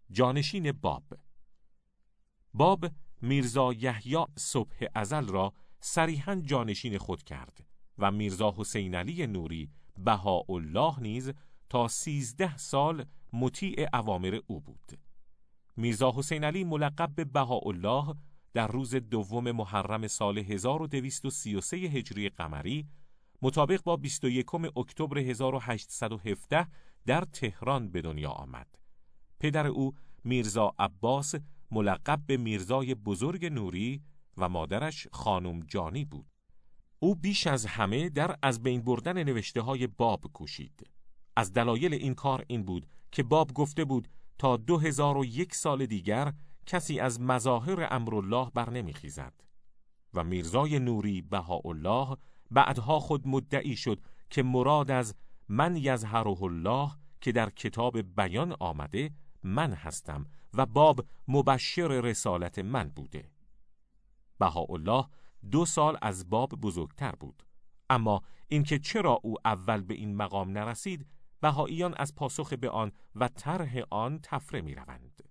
جانشین باب میرزا یحیی صبح ازل را صریحاً جانشین خود کرد و میرزا حسین علی نوری بهاءالله نیز تا 13 سال مطیع اوامر او بود. میرزا حسین علی ملقب به بهاءالله در روز 2 محرم سال 1233 هجری قمری مطابق با 21 اکتبر 1817 در تهران به دنیا آمد. پدر او میرزا عباس ملقب به میرزای بزرگ نوری و مادرش خانم جانی بود. او بیش از همه در از بین بردن نوشته‌های باب کوشید. از دلایل این کار این بود که باب گفته بود تا 2001 سال دیگر کسی از مظاهر امرالله بر نمیخیزد و میرزای نوری بهاءالله بعدها خود مدعی شد که مراد از من یظهره الله که در کتاب بیان آمده من هستم و باب مبشر رسالت من بوده. بهاءالله 2 سال از باب بزرگتر بود، اما اینکه چرا او اول به این مقام نرسید بهائیان از پاسخ به آن و طرح آن تفره می روند.